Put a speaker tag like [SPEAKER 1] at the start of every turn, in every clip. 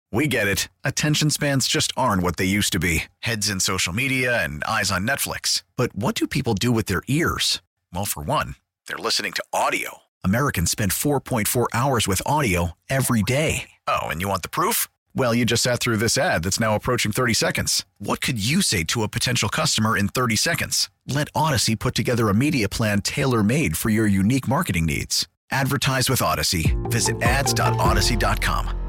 [SPEAKER 1] We get it. Attention spans just aren't what they used to be. Heads in social media and eyes on Netflix. But what do people do with their ears? Well, for one, they're listening to audio. Americans spend 4.4 hours with audio every day. Oh, and you want the proof? Well, you just sat through this ad that's now approaching 30 seconds. What could you say to a potential customer in 30 seconds? Let Odyssey put together a media plan tailor-made for your unique marketing needs. Advertise with Odyssey. Visit ads.odyssey.com.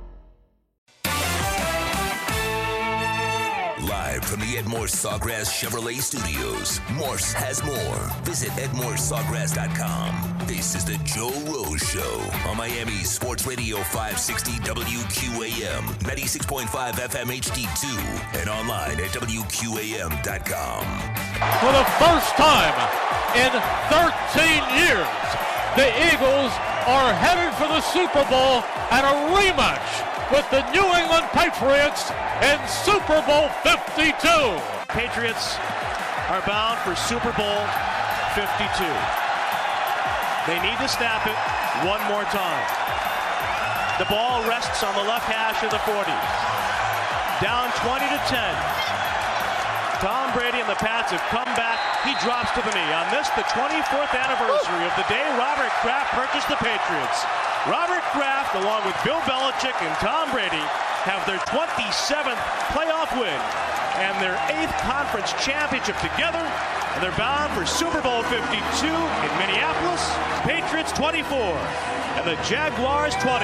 [SPEAKER 2] Live from the Edmore Sawgrass Chevrolet Studios, Morse has more. Visit EdmoreSawgrass.com. This is the Joe Rose Show on Miami's Sports Radio 560 WQAM, 96.5 FM HD2, and online at WQAM.com.
[SPEAKER 3] For the first time in 13 years, the Eagles are headed for the Super Bowl and a rematch with the New England Patriots in Super Bowl 52.
[SPEAKER 4] Patriots are bound for Super Bowl 52. They need to snap it one more time. The ball rests on the left hash of the 40. Down 20-10. Tom Brady and the Pats have come back. He drops to the knee. On this, the 24th anniversary of the day Robert Kraft purchased the Patriots. Robert Kraft, along with Bill Belichick and Tom Brady, have their 27th playoff win and their 8th conference championship together, and they're bound for Super Bowl 52 in Minneapolis. Patriots 24 and the Jaguars 20.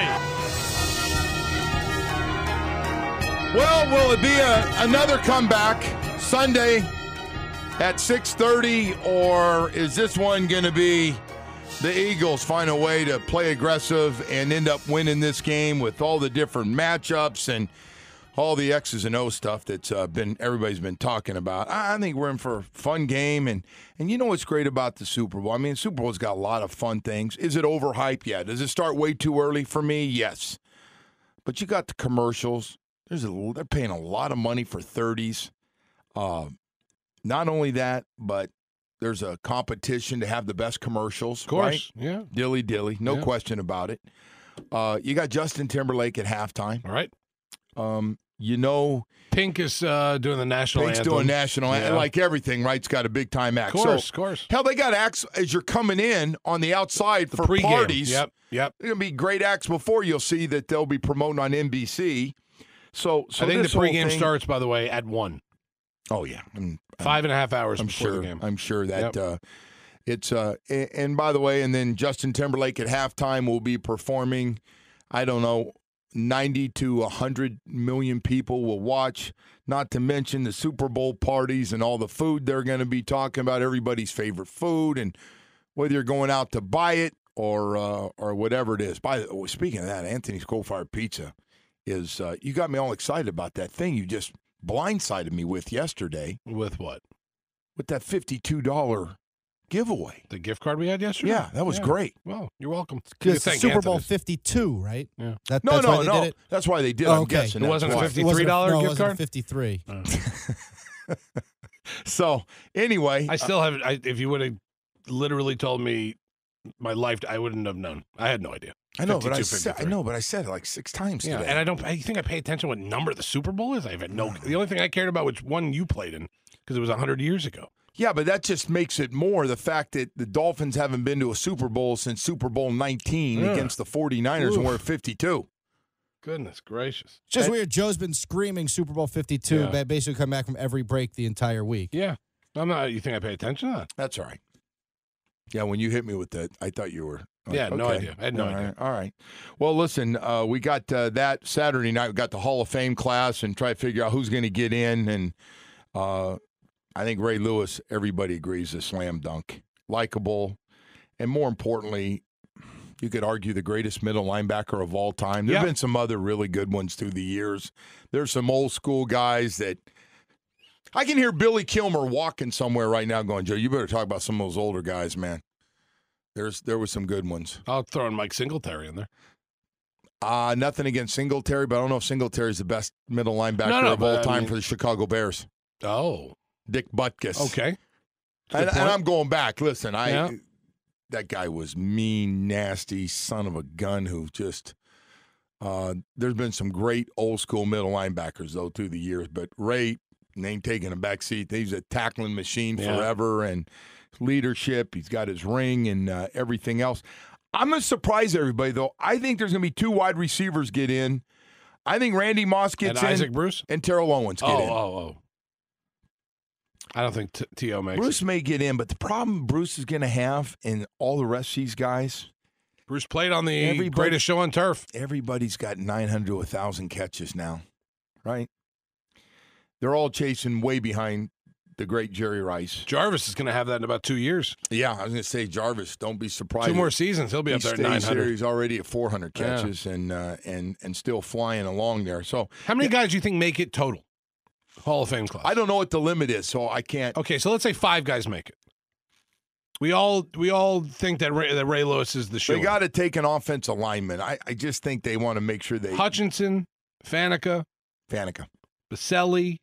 [SPEAKER 5] Well, will it be another comeback Sunday at 6:30, or is this one going to be the Eagles find a way to play aggressive and end up winning this game with all the different matchups and all the X's and O's stuff that's everybody's been talking about? I think we're in for a fun game, and you know what's great about the Super Bowl? I mean, the Super Bowl's got a lot of fun things. Is it overhyped? Yeah. Does it start way too early for me? Yes. But you got the commercials. They're paying a lot of money for 30s. Not only that, but there's a competition to have the best commercials.
[SPEAKER 6] Of course,
[SPEAKER 5] right?
[SPEAKER 6] yeah.
[SPEAKER 5] Dilly, no question about it. You got Justin Timberlake at halftime.
[SPEAKER 6] All right.
[SPEAKER 5] Pink
[SPEAKER 6] is doing the national anthem.
[SPEAKER 5] Pink's doing national anthem. Like everything, right? It's got a big-time act.
[SPEAKER 6] Of course.
[SPEAKER 5] Hell, they got acts as you're coming in on the outside for
[SPEAKER 6] pre-game.
[SPEAKER 5] parties.
[SPEAKER 6] Yep.
[SPEAKER 5] They're going to be great acts before. You'll see that they'll be promoting on NBC. So
[SPEAKER 6] I think the pregame starts, by the way, at 1.
[SPEAKER 5] Oh, yeah.
[SPEAKER 6] 5.5 hours before the game.
[SPEAKER 5] I'm sure that it's and by the way, and then Justin Timberlake at halftime will be performing. I don't know, 90 to 100 million people will watch, not to mention the Super Bowl parties and all the food they're going to be talking about, everybody's favorite food, and whether you're going out to buy it or whatever it is. Speaking of that, Anthony's Coal-Fired Pizza is you got me all excited about that thing you just blindsided me with yesterday.
[SPEAKER 6] With what?
[SPEAKER 5] With that $52 giveaway.
[SPEAKER 6] The gift card we had yesterday?
[SPEAKER 5] Yeah, that was great.
[SPEAKER 6] Well, you're welcome.
[SPEAKER 7] Because it's Super Bowl 52, right?
[SPEAKER 6] Yeah.
[SPEAKER 7] That's why they did it?
[SPEAKER 5] That's why they did it.
[SPEAKER 7] Oh,
[SPEAKER 5] I'm guessing.
[SPEAKER 6] It wasn't a $53 gift
[SPEAKER 7] it
[SPEAKER 6] card?
[SPEAKER 7] wasn't 53.
[SPEAKER 5] So, anyway.
[SPEAKER 6] I still haven't. If you would have literally told me my life, I wouldn't have known. I had no idea.
[SPEAKER 5] I know, but I said it like 6 times today.
[SPEAKER 6] And I think I pay attention what number the Super Bowl is. I have no. The only thing I cared about was one you played in because it was 100 years ago.
[SPEAKER 5] Yeah, but that just makes it more the fact that the Dolphins haven't been to a Super Bowl since Super Bowl 19 against the 49ers, and we're at 52.
[SPEAKER 6] Goodness gracious.
[SPEAKER 7] It's just weird. Joe's been screaming Super Bowl 52, but basically come back from every break the entire week.
[SPEAKER 6] Yeah. I'm not. You think I pay attention to that?
[SPEAKER 5] That's all right. Yeah, when you hit me with that, I thought you were.
[SPEAKER 6] No idea. I had no idea.
[SPEAKER 5] All right. Well, listen, we got that Saturday night. We got the Hall of Fame class and try to figure out who's going to get in. And I think Ray Lewis, everybody agrees, is a slam dunk. Likeable. And more importantly, you could argue the greatest middle linebacker of all time. There have been some other really good ones through the years. There's some old school guys that I can hear Billy Kilmer walking somewhere right now going, Joe, you better talk about some of those older guys, man. There was some good ones.
[SPEAKER 6] I'll throw in Mike Singletary in there.
[SPEAKER 5] Nothing against Singletary, but I don't know if Singletary's the best middle linebacker of all time for the Chicago Bears.
[SPEAKER 6] Oh.
[SPEAKER 5] Dick Butkus.
[SPEAKER 6] Okay.
[SPEAKER 5] And I'm going back. Listen, that guy was mean, nasty son of a gun who just There's been some great old-school middle linebackers, though, through the years. But Ray ain't taking a back seat. He's a tackling machine forever, and leadership. He's got his ring and everything else. I'm going to surprise everybody, though. I think there's going to be 2 wide receivers get in. I think Randy Moss gets in.
[SPEAKER 6] And Isaac Bruce?
[SPEAKER 5] And Terrell Owens get in.
[SPEAKER 6] I don't think T.O. makes
[SPEAKER 5] Bruce
[SPEAKER 6] it.
[SPEAKER 5] may get in, but the problem Bruce is going to have, and all the rest of these guys,
[SPEAKER 6] Bruce played on the greatest show on turf.
[SPEAKER 5] Everybody's got 900 to 1,000 catches now, right? They're all chasing way behind the great Jerry Rice.
[SPEAKER 6] Jarvis is going to have that in about 2 years.
[SPEAKER 5] Yeah, I was going to say Jarvis. Don't be surprised.
[SPEAKER 6] 2 more seasons, he'll be up there at 900.
[SPEAKER 5] He's already at 400 catches and still flying along there. So,
[SPEAKER 6] how many guys do you think make it total? Hall of Fame class.
[SPEAKER 5] I don't know what the limit is, so I can't.
[SPEAKER 6] Okay, so let's say 5 guys make it. We all think that Ray Lewis is the show.
[SPEAKER 5] They got to take an offensive lineman. I just think they want to make sure they.
[SPEAKER 6] Hutchinson, Faneca, Baselli.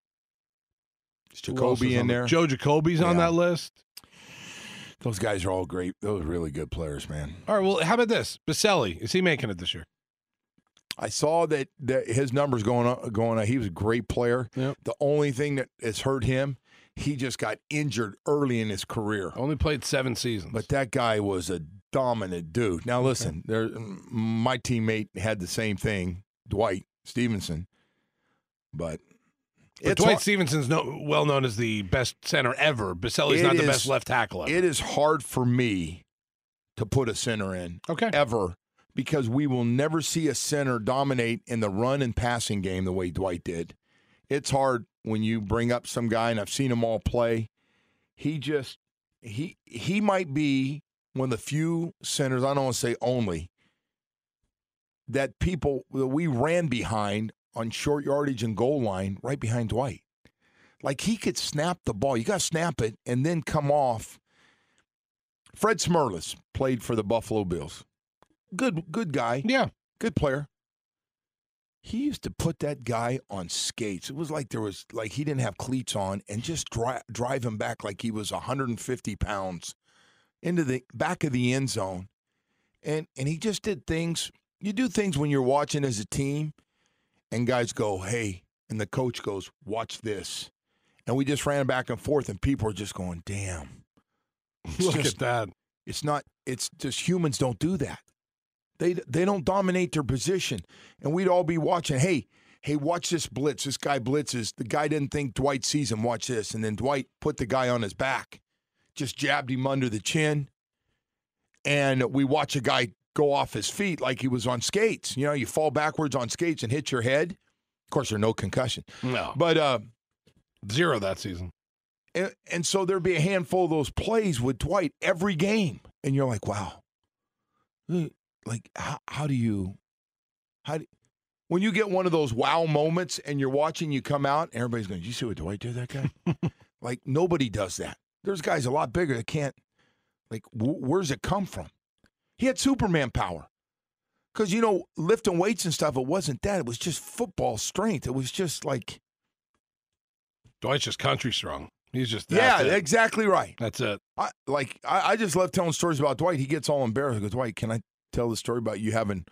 [SPEAKER 5] Is Jacoby in there?
[SPEAKER 6] Joe Jacoby's on that list.
[SPEAKER 5] Those guys are all great. Those are really good players, man.
[SPEAKER 6] All right, well, how about this? Baselli, is he making it this year?
[SPEAKER 5] I saw that his numbers going up. He was a great player.
[SPEAKER 6] Yep.
[SPEAKER 5] The only thing that has hurt him, he just got injured early in his career.
[SPEAKER 6] Only played 7 seasons.
[SPEAKER 5] But that guy was a dominant dude. Now, listen, my teammate had the same thing, Dwight Stevenson. But
[SPEAKER 6] Dwight Stevenson's well known as the best center ever. Baselli's not the best left tackle ever.
[SPEAKER 5] It is hard for me to put a center in ever, because we will never see a center dominate in the run and passing game the way Dwight did. It's hard when you bring up some guy, and I've seen them all play. He might be one of the few centers, I don't want to say only, that we ran behind on short yardage and goal line right behind Dwight. Like, he could snap the ball. You got to snap it and then come off. Fred Smerlas played for the Buffalo Bills. Good guy.
[SPEAKER 6] Yeah.
[SPEAKER 5] Good player. He used to put that guy on skates. It was like he didn't have cleats on, and just drive him back like he was 150 pounds into the back of the end zone. And he just did things. You do things when you're watching as a team, and guys go, hey, and the coach goes, watch this. And we just ran back and forth, and people are just going, damn.
[SPEAKER 6] Look at that.
[SPEAKER 5] It's just humans don't do that. They don't dominate their position. And we'd all be watching, hey, watch this blitz. This guy blitzes. The guy didn't think Dwight sees him. Watch this. And then Dwight put the guy on his back, just jabbed him under the chin. And we watch a guy go off his feet like he was on skates. You know, you fall backwards on skates and hit your head. Of course, there's no concussion.
[SPEAKER 6] No.
[SPEAKER 5] But
[SPEAKER 6] 0 that season.
[SPEAKER 5] And so there'd be a handful of those plays with Dwight every game. And you're like, wow. Like, how do you when you get one of those wow moments and you're watching, you come out, and everybody's going, did you see what Dwight did to that guy? Like, nobody does that. There's guys a lot bigger that can't, like, where's it come from? He had Superman power. Because, lifting weights and stuff, it wasn't that. It was just football strength. It was just like.
[SPEAKER 6] Dwight's just country strong. He's just
[SPEAKER 5] exactly right.
[SPEAKER 6] That's it.
[SPEAKER 5] I just love telling stories about Dwight. He gets all embarrassed. He goes, Dwight, can I tell the story about you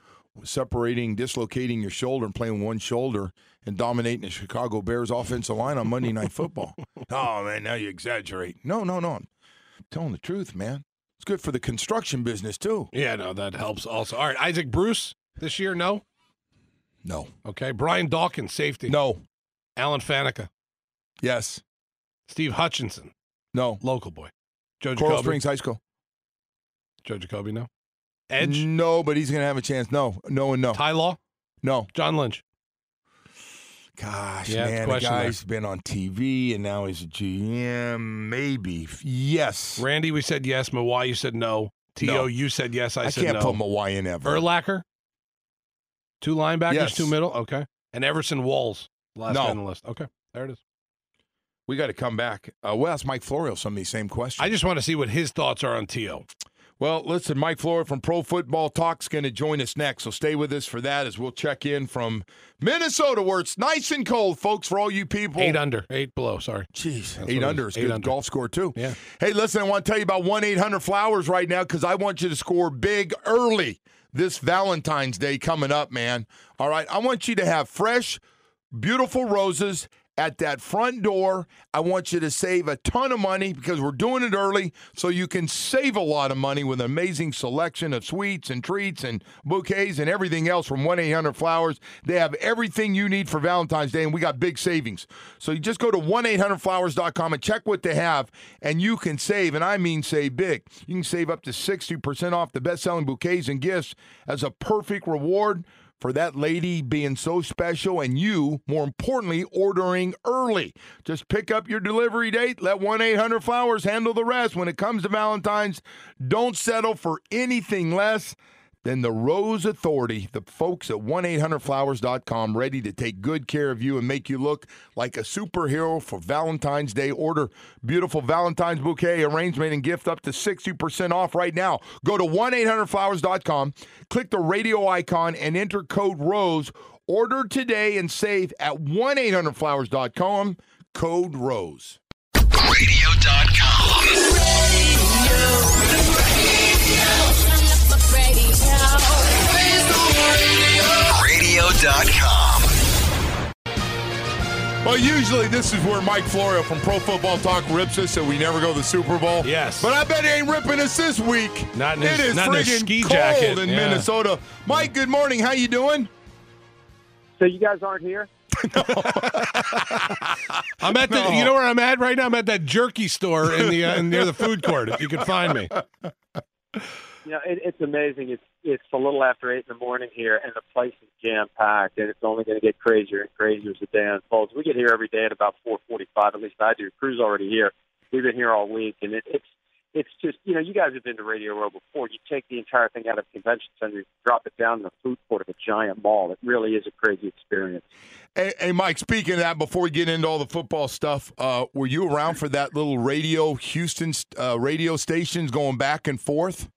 [SPEAKER 5] dislocating your shoulder and playing one shoulder and dominating the Chicago Bears offensive line on Monday Night Football? Oh, man, now you exaggerate. No. I'm telling the truth, man. It's good for the construction business, too.
[SPEAKER 6] Yeah, no, that helps also. All right, Isaac Bruce this year, no?
[SPEAKER 5] No.
[SPEAKER 6] Okay, Brian Dawkins, safety.
[SPEAKER 5] No.
[SPEAKER 6] Alan Faneca.
[SPEAKER 5] Yes.
[SPEAKER 6] Steve Hutchinson.
[SPEAKER 5] No.
[SPEAKER 6] Local boy. Joe
[SPEAKER 5] Coral
[SPEAKER 6] Jacoby.
[SPEAKER 5] Springs High School.
[SPEAKER 6] Joe Jacoby, no. Edge?
[SPEAKER 5] No, but he's going to have a chance. No, and no.
[SPEAKER 6] Ty Law?
[SPEAKER 5] No.
[SPEAKER 6] John Lynch?
[SPEAKER 5] Gosh, man, the guy's been on TV, and now he's a GM. Maybe. Yes.
[SPEAKER 6] Randy, we said yes. Mawai, you said no. T.O., you said yes. I said no.
[SPEAKER 5] I can't put Mawai in ever.
[SPEAKER 6] Urlacher? 2 linebackers,
[SPEAKER 5] yes.
[SPEAKER 6] 2 middle? Okay. And Everson Walls, last guy on the list. Okay, there it is.
[SPEAKER 5] We got to come back. We'll ask Mike Florio some of these same questions.
[SPEAKER 6] I just want to see what his thoughts are on T.O.
[SPEAKER 5] Well, listen, Mike Florio from Pro Football Talk's going to join us next, so stay with us for that as we'll check in from Minnesota, where it's nice and cold, folks, for all you people.
[SPEAKER 6] 8 under, 8 below, sorry.
[SPEAKER 5] Jeez, 8 under is a good golf score, too.
[SPEAKER 6] Yeah.
[SPEAKER 5] Hey, listen, I want to tell you about 1-800-Flowers right now because I want you to score big early this Valentine's Day coming up, man. All right, I want you to have fresh, beautiful roses at that front door. I want you to save a ton of money because we're doing it early so you can save a lot of money with an amazing selection of sweets and treats and bouquets and everything else from 1-800-Flowers. They have everything you need for Valentine's Day, and we got big savings. So you just go to 1-800-Flowers.com and check what they have, and you can save, and I mean save big. You can save up to 60% off the best-selling bouquets and gifts as a perfect reward for that lady being so special and you, more importantly, ordering early. Just pick up your delivery date. Let 1-800-Flowers handle the rest. When it comes to Valentine's, don't settle for anything less than the Rose Authority, the folks at 1-800-Flowers.com, ready to take good care of you and make you look like a superhero for Valentine's Day. Order beautiful Valentine's bouquet, arrangement, and gift up to 60% off right now. Go to 1-800-Flowers.com, click the radio icon, and enter code ROSE. Order today and save at 1-800-Flowers.com, code ROSE.
[SPEAKER 2] Radio.com. Radio.com.
[SPEAKER 5] Well, usually this is where Mike Florio from Pro Football Talk rips us so we never go to the Super Bowl.
[SPEAKER 6] Yes.
[SPEAKER 5] But I bet he ain't ripping us this week.
[SPEAKER 6] Not in
[SPEAKER 5] it
[SPEAKER 6] his,
[SPEAKER 5] is
[SPEAKER 6] not in his
[SPEAKER 5] friggin'
[SPEAKER 6] ski
[SPEAKER 5] cold
[SPEAKER 6] jacket
[SPEAKER 5] in Minnesota. Mike, good morning. How you doing?
[SPEAKER 8] So you guys aren't here?
[SPEAKER 6] I'm at the. You know where I'm at right now? I'm at that jerky store in the near the food court. If you can find me.
[SPEAKER 8] You know, it's amazing. It's a little after 8 in the morning here, and the place is jam-packed, and it's only going to get crazier and crazier as the day unfolds. We get here every day at about 4:45, at least I do. Crew's already here. We've been here all week, and it's just, you know, you guys have been to Radio Row before. You take the entire thing out of the convention center, you drop it down in the food court of a giant mall. It really is a crazy experience.
[SPEAKER 5] Hey, Mike, speaking of that, before we get into all the football stuff, were you around for that little Houston radio stations going back and forth?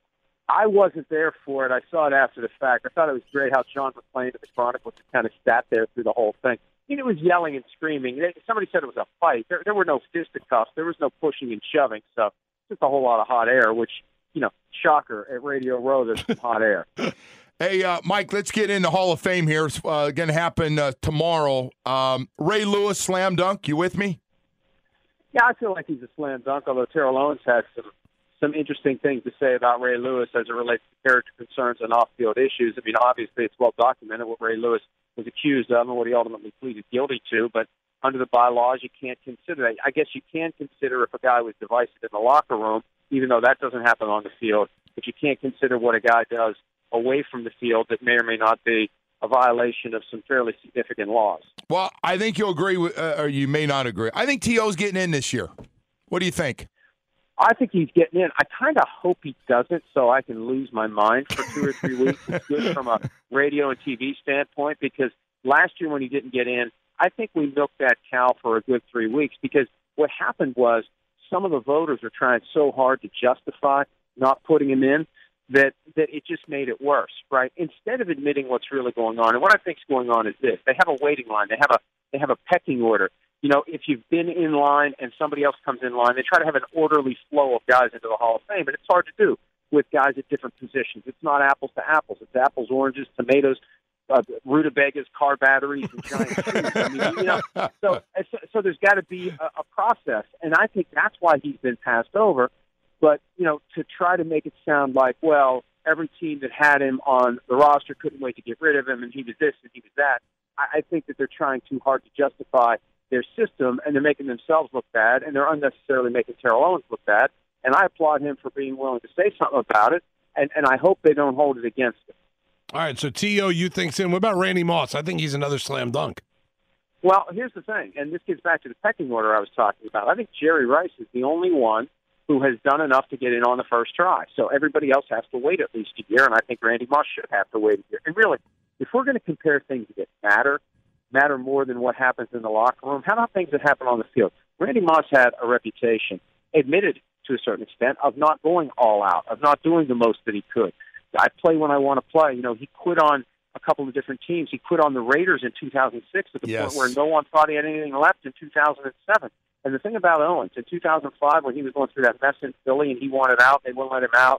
[SPEAKER 8] I wasn't there for it. I saw it after the fact. I thought it was great how John McClain of the Chronicle just kind of sat there through the whole thing. I mean, it was yelling and screaming. Somebody said it was a fight. There were no fisticuffs. There was no pushing and shoving. So just a whole lot of hot air, which, you know, shocker, at Radio Row, there's some hot air.
[SPEAKER 5] Hey, Mike, let's get into Hall of Fame here. It's going to happen tomorrow. Ray Lewis, slam dunk. You with me?
[SPEAKER 8] Yeah, I feel like he's a slam dunk, although Terrell Owens had some interesting things to say about Ray Lewis as it relates to character concerns and off-field issues. I mean, obviously, it's well documented what Ray Lewis was accused of and what he ultimately pleaded guilty to, but under the bylaws, you can't consider that. I guess you can consider if a guy was divisive in the locker room, even though that doesn't happen on the field, but you can't consider what a guy does away from the field that may or may not be a violation of some fairly significant laws.
[SPEAKER 5] Well, I think you'll agree with, or you may not agree. I think T.O.'s getting in this year. What do you think?
[SPEAKER 8] I think he's getting in. I kind of hope he doesn't so I can lose my mind for 2 or 3 weeks. It's good from a radio and TV standpoint because last year when he didn't get in, I think we milked that cow for a good 3 weeks because what happened was some of the voters were trying so hard to justify not putting him in that it just made it worse, right? Instead of admitting what's really going on, and what I think is going on is this. They have a waiting line. They have a pecking order. You know, if you've been in line and somebody else comes in line, they try to have an orderly flow of guys into the Hall of Fame, and it's hard to do with guys at different positions. It's not apples to apples. It's apples, oranges, tomatoes, rutabagas, car batteries, and giant shoes. I mean, you know, so there's got to be a process, and I think that's why he's been passed over. But, you know, to try to make it sound like, well, every team that had him on the roster couldn't wait to get rid of him, and he was this and he was that, I think that they're trying too hard to justify their system, and they're making themselves look bad, and they're unnecessarily making Terrell Owens look bad. And I applaud him for being willing to say something about it, and I hope they don't hold it against him.
[SPEAKER 6] All right, so T.O., you think's in. What about Randy Moss? I think he's another slam dunk.
[SPEAKER 8] Well, here's the thing, and this gets back to the pecking order I was talking about. I think Jerry Rice is the only one who has done enough to get in on the first try. So everybody else has to wait at least a year, and I think Randy Moss should have to wait a year. And really, if we're going to compare things that matter more than what happens in the locker room, how about things that happen on the field? Randy Moss had a reputation, admitted to a certain extent, of not going all out, of not doing the most that he could. I play when I want to play. You know, he quit on a couple of different teams. He quit on the Raiders in 2006 at the point where no one thought he had anything left in 2007. And the thing about Owens, in 2005, when he was going through that mess in Philly and he wanted out, they wouldn't let him out. He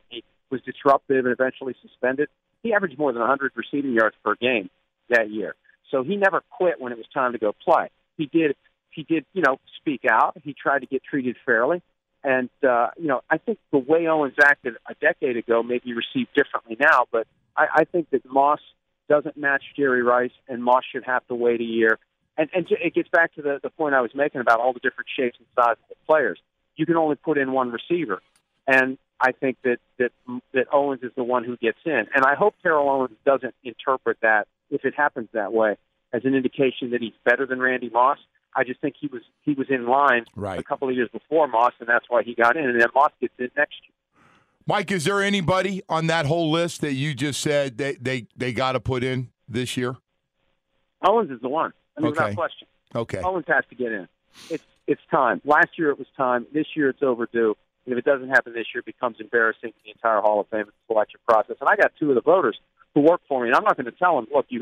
[SPEAKER 8] was disruptive and eventually suspended, he averaged more than 100 receiving yards per game that year. So he never quit when it was time to go play. He did, speak out. He tried to get treated fairly. And, I think the way Owens acted a decade ago may be received differently now, but I think that Moss doesn't match Jerry Rice, and Moss should have to wait a year. And it gets back to the point I was making about all the different shapes and sizes of players. You can only put in one receiver. And I think that Owens is the one who gets in. And I hope Terrell Owens doesn't interpret that, if it happens that way, as an indication that he's better than Randy Moss. I just think he was in line a couple of years before Moss, and that's why he got in. And then Moss gets in next year.
[SPEAKER 5] Mike, is there anybody on that whole list that you just said they got to put in this year?
[SPEAKER 8] Owens is the one. Without question.
[SPEAKER 5] Okay.
[SPEAKER 8] Owens has to get in. It's time. Last year it was time. This year it's overdue. And if it doesn't happen this year, it becomes embarrassing to the entire Hall of Fame selection process. And I got two of the voters who work for me, and I'm not going to tell them, look,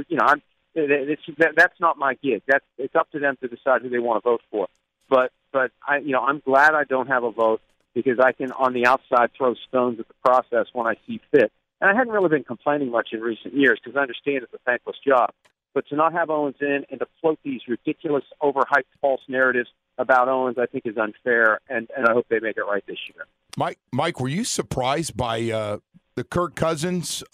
[SPEAKER 8] that's not my gig. It's up to them to decide who they want to vote for. But I'm glad I don't have a vote, because I can, on the outside, throw stones at the process when I see fit. And I hadn't really been complaining much in recent years, because I understand it's a thankless job. But to not have Owens in and to float these ridiculous, overhyped false narratives about Owens, I think is unfair, and I hope they make it right this year.
[SPEAKER 5] Mike, were you surprised by the Kirk Cousins,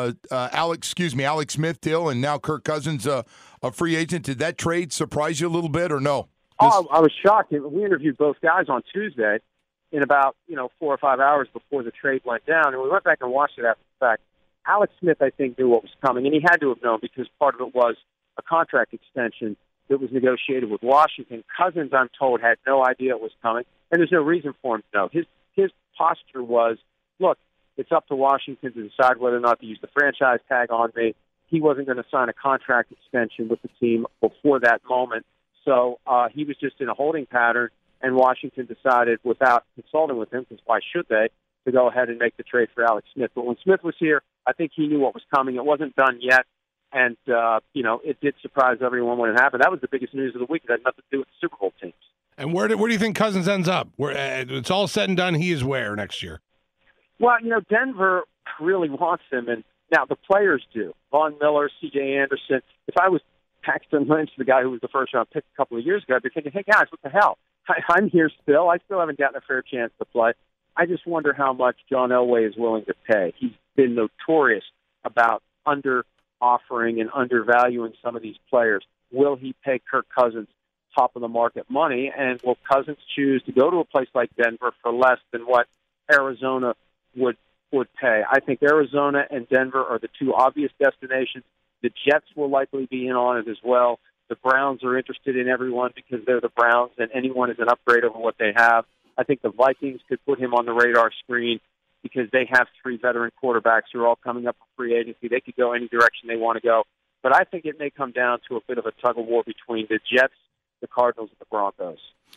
[SPEAKER 5] Alex Smith deal, and now Kirk Cousins a free agent? Did that trade surprise you a little bit, or no?
[SPEAKER 8] Oh, I was shocked. We interviewed both guys on Tuesday in about 4 or 5 hours before the trade went down, and we went back and watched it after the fact. Alex Smith, I think, knew what was coming, and he had to have known, because part of it was a contract extension that was negotiated with Washington. Cousins, I'm told, had no idea it was coming, and there's no reason for him to know. His posture was, look, it's up to Washington to decide whether or not to use the franchise tag on me. He wasn't going to sign a contract extension with the team before that moment, so he was just in a holding pattern, and Washington decided, without consulting with him, because why should they, to go ahead and make the trade for Alex Smith. But when Smith was here, I think he knew what was coming. It wasn't done yet, and, it did surprise everyone when it happened. That was the biggest news of the week. It had nothing to do with the Super Bowl teams.
[SPEAKER 6] And where do you think Cousins ends up? Where it's all said and done, he is where next year?
[SPEAKER 8] Well, Denver really wants him, and now the players do. Von Miller, C.J. Anderson. If I was Paxton Lynch, the guy who was the first-round pick a couple of years ago, I'd be thinking, hey, guys, what the hell? I'm here still. I still haven't gotten a fair chance to play. I just wonder how much John Elway is willing to pay. He's been notorious about under-offering and undervaluing some of these players. Will he pay Kirk Cousins top-of-the-market money, and will Cousins choose to go to a place like Denver for less than what Arizona would pay? I think Arizona and Denver are the two obvious destinations. The Jets will likely be in on it as well. The Browns are interested in everyone because they're the Browns, and anyone is an upgrade over what they have. I think the Vikings could put him on the radar screen because they have three veteran quarterbacks who are all coming up for free agency. They could go any direction they want to go. But I think it may come down to a bit of a tug-of-war between the Jets, the Cardinals, and the Broncos.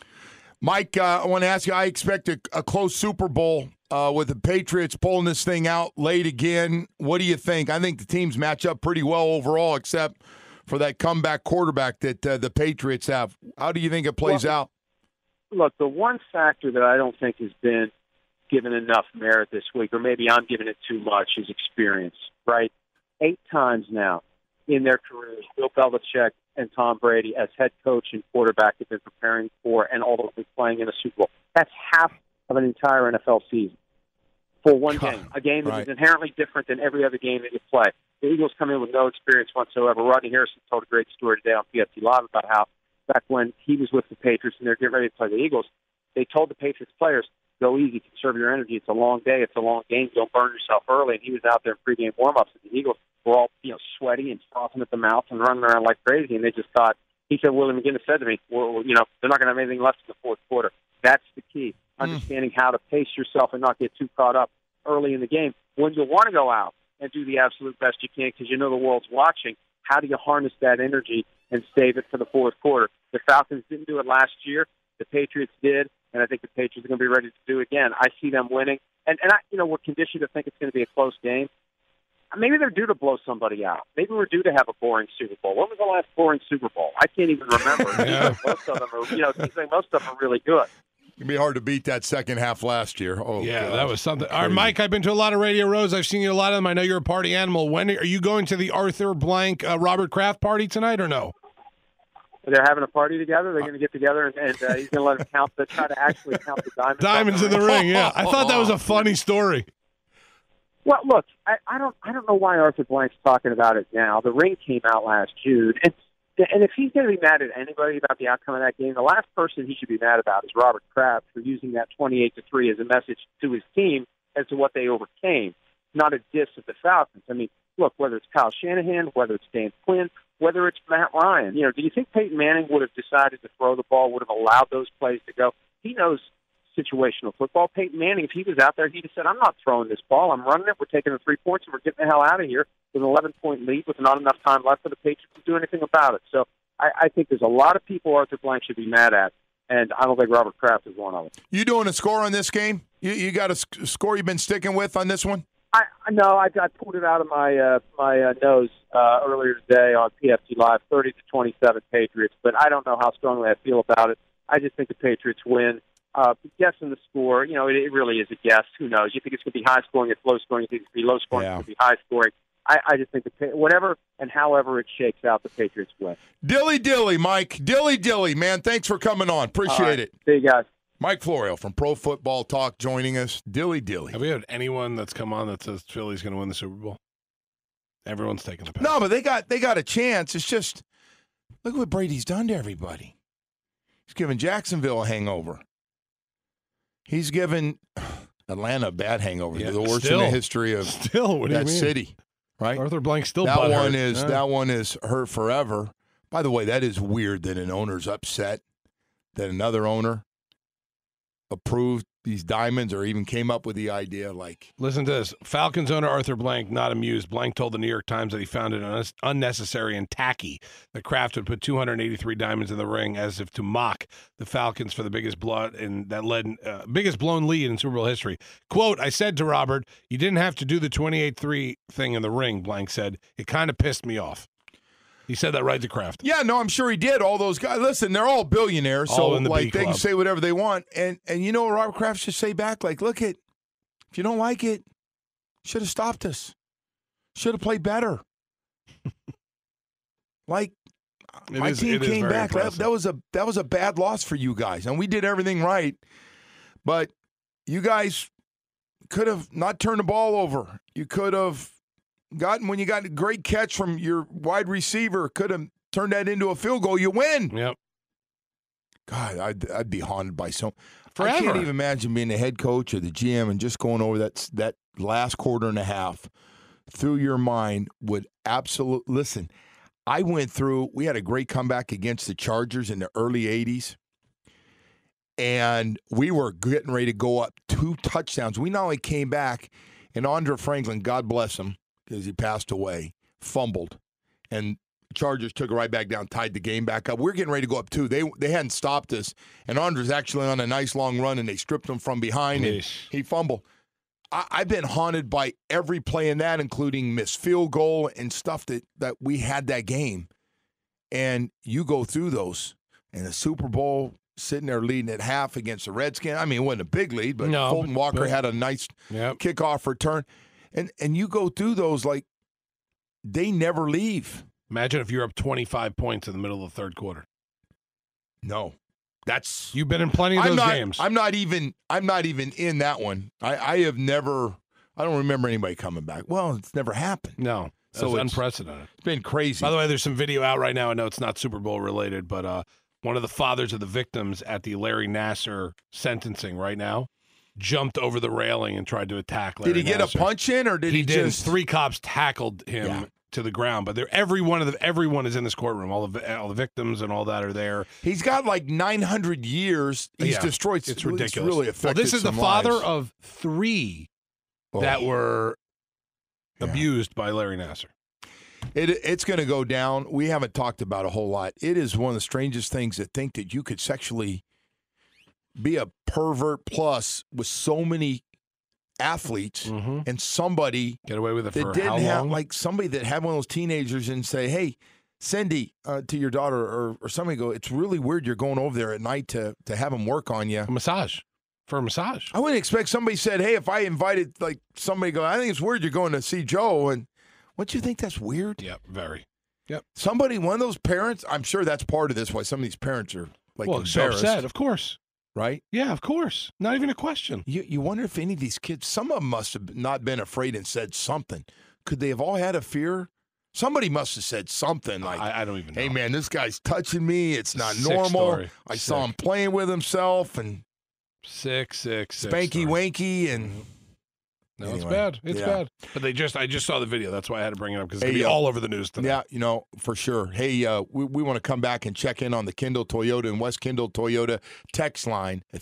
[SPEAKER 5] Mike, I want to ask you, I expect a close Super Bowl with the Patriots pulling this thing out late again. What do you think? I think the teams match up pretty well overall, except for that comeback quarterback that the Patriots have. How do you think it plays out?
[SPEAKER 8] Look, the one factor that I don't think has been given enough merit this week, or maybe I'm giving it too much, is experience, right? 8 times now in their careers, Bill Belichick and Tom Brady as head coach and quarterback have been preparing for and ultimately playing in a Super Bowl. That's half of an entire NFL season for one game, a game that is inherently different than every other game that you play. The Eagles come in with no experience whatsoever. Rodney Harrison told a great story today on PFT Live about how back when he was with the Patriots and they're getting ready to play the Eagles, they told the Patriots players, go easy, conserve your energy. It's a long day. It's a long game. Don't burn yourself early. And he was out there in pregame warm-ups, and the Eagles were all, sweaty and frothing at the mouth and running around like crazy. And they just thought, he said, Willie McGinnis said to me, well, they're not going to have anything left in the fourth quarter. That's the key, understanding how to pace yourself and not get too caught up early in the game. When you want to go out and do the absolute best you can because you know the world's watching, how do you harness that energy and save it for the fourth quarter? The Falcons didn't do it last year. The Patriots did, and I think the Patriots are going to be ready to do it again. I see them winning. And we're conditioned to think it's going to be a close game. Maybe they're due to blow somebody out. Maybe we're due to have a boring Super Bowl. When was the last boring Super Bowl? I can't even remember. Most of them are, it seems like most of them are really good.
[SPEAKER 5] It'd be hard to beat that second half last year. Oh,
[SPEAKER 6] yeah,
[SPEAKER 5] God.
[SPEAKER 6] that was something. All right, Mike, I've been to a lot of Radio Rows. I've seen you a lot of them. I know you're a party animal. When are you going to the Arthur Blank Robert Kraft party tonight or no?
[SPEAKER 8] They're having a party together. They're going to get together, and he's going to let them try to actually count the diamonds.
[SPEAKER 6] Diamonds in the ring, yeah. I thought that was a funny story.
[SPEAKER 8] Well, look, I don't know why Arthur Blank's talking about it now. The ring came out last June, and if he's going to be mad at anybody about the outcome of that game, the last person he should be mad about is Robert Kraft for using that 28-3 as a message to his team as to what they overcame, not a diss at the Falcons. I mean, look, whether it's Kyle Shanahan, whether it's Dan Quinn, whether it's Matt Ryan, do you think Peyton Manning would have decided to throw the ball, would have allowed those plays to go? He knows situational football. Peyton Manning, if he was out there, he'd have said, I'm not throwing this ball. I'm running it. We're taking the 3 points, and we're getting the hell out of here with an 11-point lead with not enough time left for the Patriots to do anything about it. So I think there's a lot of people Arthur Blank should be mad at, and I don't think Robert Kraft is one of them.
[SPEAKER 5] You doing a score on this game? You got a score you've been sticking with on this one?
[SPEAKER 8] I pulled it out of my nose earlier today on PFT Live, 30-27 Patriots, but I don't know how strongly I feel about it. I just think the Patriots win. Guessing the score, it really is a guess. Who knows? You think it's going to be high scoring, it's low scoring. You think it's going to be low scoring, it's going to be high scoring. I just think whatever and however it shakes out, the Patriots win.
[SPEAKER 5] Dilly, Mike. Dilly, man. Thanks for coming on. Appreciate it.
[SPEAKER 8] See you guys.
[SPEAKER 5] Mike Florio from Pro Football Talk joining us. Dilly.
[SPEAKER 6] Have we had anyone that's come on that says Philly's going to win the Super Bowl? Everyone's taking the pass.
[SPEAKER 5] No, but they got a chance. It's just, look what Brady's done to everybody. He's given Jacksonville a hangover. He's given Atlanta a bad hangover. The worst in the history of that city. Right?
[SPEAKER 6] Arthur Blank still
[SPEAKER 5] that one is hurt forever. By the way, that is weird that an owner's upset that another owner approved these diamonds or even came up with the idea.
[SPEAKER 6] Listen to this. Falcons owner Arthur Blank not amused. Blank told the New York Times that he found it unnecessary and tacky that Kraft would put 283 diamonds in the ring as if to mock the Falcons for the biggest blown lead in Super Bowl history. Quote, I said to Robert, you didn't have to do the 28-3 thing in the ring, Blank said. It kind of pissed me off. He said that right to Kraft.
[SPEAKER 5] Yeah, no, I'm sure he did. All those guys, listen, they're all billionaires,
[SPEAKER 6] all
[SPEAKER 5] so they can say whatever they want. And you know what Robert Kraft should say back? Look, if you don't like it, should have stopped us. Should have played better. My team came back. That was a bad loss for you guys, and we did everything right. But you guys could have not turned the ball over. You could have when you got a great catch from your wide receiver, could have turned that into a field goal. You win.
[SPEAKER 6] Yep.
[SPEAKER 5] God, I'd be haunted by forever. I can't even imagine being the head coach or the GM and just going over that last quarter and a half through your mind would absolutely – listen, I went through – we had a great comeback against the Chargers in the early 80s, and we were getting ready to go up 2 touchdowns. We not only came back, and Andre Franklin, God bless him, because he passed away, fumbled, and Chargers took it right back down, tied the game back up. We're getting ready to go up 2. They hadn't stopped us, and Andre's actually on a nice long run, and they stripped him from behind, and he fumbled. I've been haunted by every play in that, including missed field goal and stuff that we had that game. And you go through those, and the Super Bowl sitting there leading at half against the Redskins. I mean, it wasn't a big lead, but Fulton Walker had a nice kickoff return. And you go through those they never leave.
[SPEAKER 6] Imagine if you're up 25 points in the middle of the third quarter.
[SPEAKER 5] No.
[SPEAKER 6] You've been in plenty of those games.
[SPEAKER 5] I'm not even in that one. I don't remember anybody coming back. Well, it's never happened.
[SPEAKER 6] No. So it's unprecedented.
[SPEAKER 5] It's been crazy.
[SPEAKER 6] By the way, there's some video out right now. I know it's not Super Bowl related, but one of the fathers of the victims at the Larry Nassar sentencing right now jumped over the railing and tried to attack Larry Nassar. Did he
[SPEAKER 5] get a punch in, or did he just...
[SPEAKER 6] 3 cops tackled him to the ground, but everyone is in this courtroom. All the victims and all that are there.
[SPEAKER 5] He's got 900 years. He's destroyed.
[SPEAKER 6] It's ridiculous.
[SPEAKER 5] It's really affected
[SPEAKER 6] this is the father of 3 that were abused by Larry Nassar.
[SPEAKER 5] It's going to go down. We haven't talked about a whole lot. It is one of the strangest things to think that you could sexually be a pervert plus with so many athletes and somebody
[SPEAKER 6] get away with it
[SPEAKER 5] that
[SPEAKER 6] for
[SPEAKER 5] didn't
[SPEAKER 6] how long?
[SPEAKER 5] have somebody that had one of those teenagers and say, hey, Cindy, to your daughter or somebody, go, it's really weird you're going over there at night to have them work on you.
[SPEAKER 6] A massage. For a massage.
[SPEAKER 5] I wouldn't expect somebody said, hey, if I invited like somebody go, I think it's weird you're going to see Joe. And what you think that's weird?
[SPEAKER 6] Yep, very. Yep.
[SPEAKER 5] Somebody, one of those parents, I'm sure that's part of this, why some of these parents are like
[SPEAKER 6] so
[SPEAKER 5] embarrassed.
[SPEAKER 6] upset, of course.
[SPEAKER 5] Right?
[SPEAKER 6] Yeah, of course. Not even a question.
[SPEAKER 5] You wonder if any of these kids, some of them must have not been afraid and said something. Could they have all had a fear? Somebody must have said something like,
[SPEAKER 6] I don't even know.
[SPEAKER 5] Hey, man, this guy's touching me. It's not
[SPEAKER 6] Sick
[SPEAKER 5] normal.
[SPEAKER 6] story.
[SPEAKER 5] I saw him playing with himself and
[SPEAKER 6] Sick
[SPEAKER 5] spanky wanky and
[SPEAKER 6] no,
[SPEAKER 5] anyway,
[SPEAKER 6] it's bad. It's
[SPEAKER 5] yeah.
[SPEAKER 6] bad. But I just saw the video. That's why I had to bring it up because it's going to be all over the news today.
[SPEAKER 5] Yeah, for sure. Hey, we want to come back and check in on the Kendall Toyota and West Kendall Toyota text line at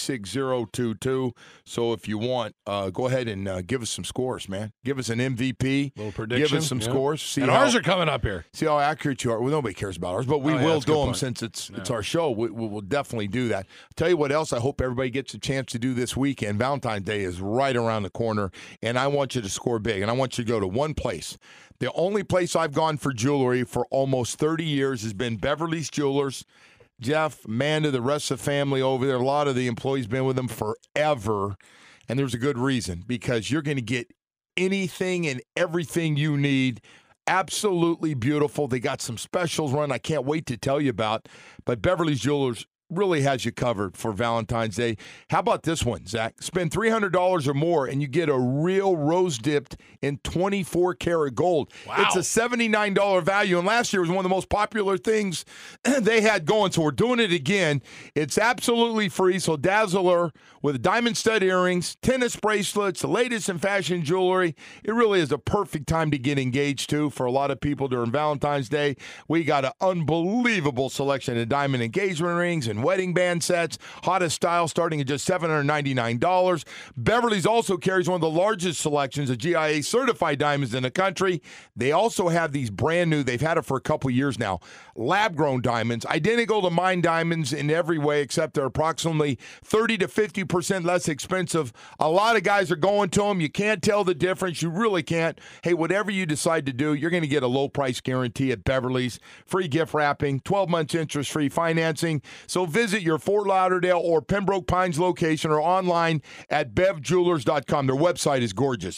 [SPEAKER 5] 56022. So if you want, go ahead and give us some scores, man. Give us an MVP.
[SPEAKER 6] Little prediction.
[SPEAKER 5] Give us some scores.
[SPEAKER 6] And ours are coming up here.
[SPEAKER 5] See how accurate you are. Well, nobody cares about ours, but we will do them since it's our show. We'll definitely do that. I'll tell you what else I hope everybody gets a chance to do this weekend. Valentine's Day is right around the corner. And I want you to score big, and I want you to go to one place. The only place I've gone for jewelry for almost 30 years has been Beverly's Jewelers. Jeff, Amanda, the rest of the family over there, a lot of the employees been with them forever, and there's a good reason, because you're going to get anything and everything you need. Absolutely beautiful. They got some specials run I can't wait to tell you about, but Beverly's Jewelers really has you covered for Valentine's Day. How about this one, Zach? Spend $300 or more, and you get a real rose-dipped in 24-karat gold.
[SPEAKER 6] Wow.
[SPEAKER 5] It's a $79 value, and last year was one of the most popular things they had going, so we're doing it again. It's absolutely free, so dazzle her with diamond stud earrings, tennis bracelets, the latest in fashion jewelry. It really is a perfect time to get engaged, too, for a lot of people during Valentine's Day. We got an unbelievable selection of diamond engagement rings and wedding band sets, hottest style starting at just $799. Beverly's also carries one of the largest selections of GIA certified diamonds in the country. They also have these brand new, they've had it for a couple years now, lab-grown diamonds, identical to mine diamonds in every way, except they're approximately 30 to 50% less expensive. A lot of guys are going to them. You can't tell the difference. You really can't. Hey, whatever you decide to do, you're going to get a low price guarantee at Beverly's. Free gift wrapping, 12 months interest-free financing. So visit your Fort Lauderdale or Pembroke Pines location or online at bevjewelers.com. Their website is gorgeous,